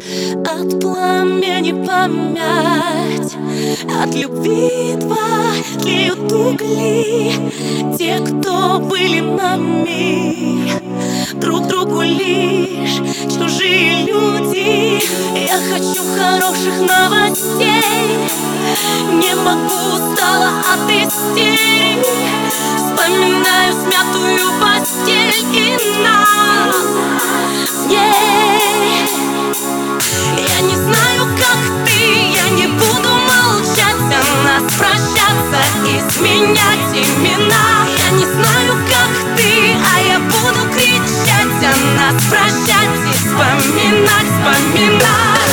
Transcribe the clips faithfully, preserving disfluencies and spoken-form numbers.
От пламени помять, от любви тлеют угли. Те, кто были нами, друг другу лишь чужие люди. Я хочу хороших новостей, не могу, устала от истерии. Вспоминаю смятую постель и нас в ней. Я не знаю, как ты, я не буду молчать о нас, прощаться и сменять имена. Я не знаю, как ты, а я буду кричать о нас, прощать и вспоминать, вспоминать.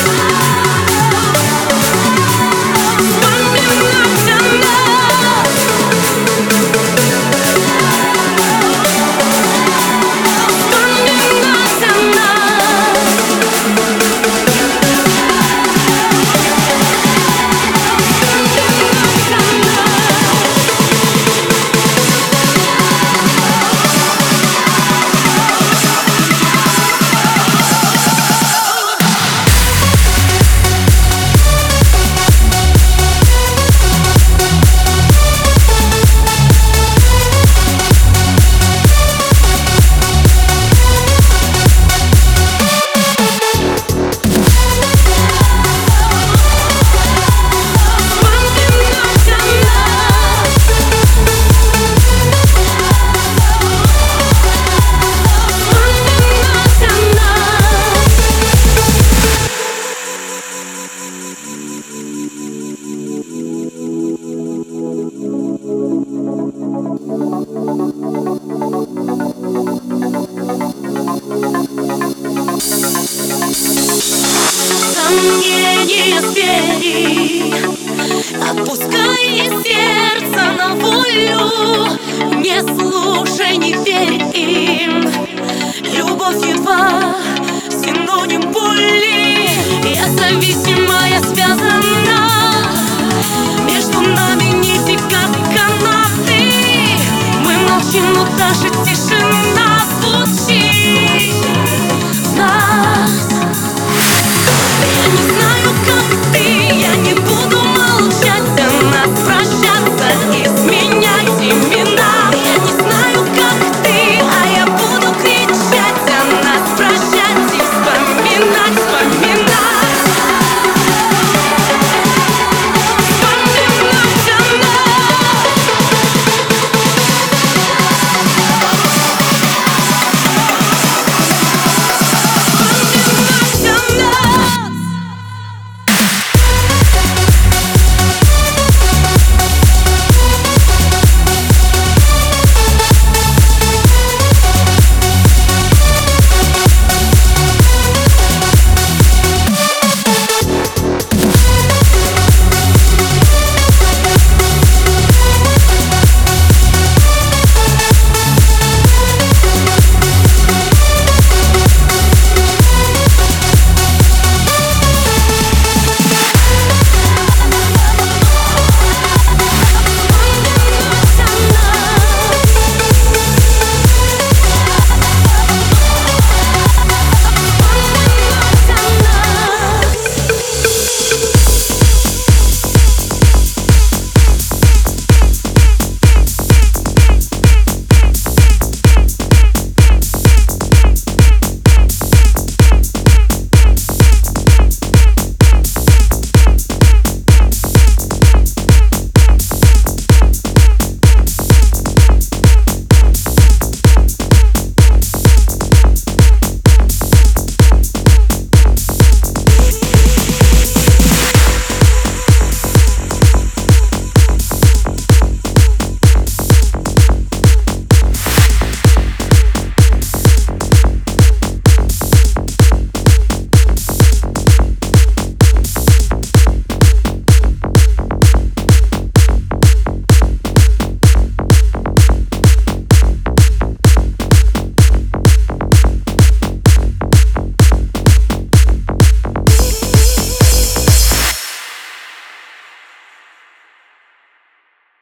Сомнения сбери, отпускай сердце на волю. Не слушай, не верь им, любовь едва синоним боли.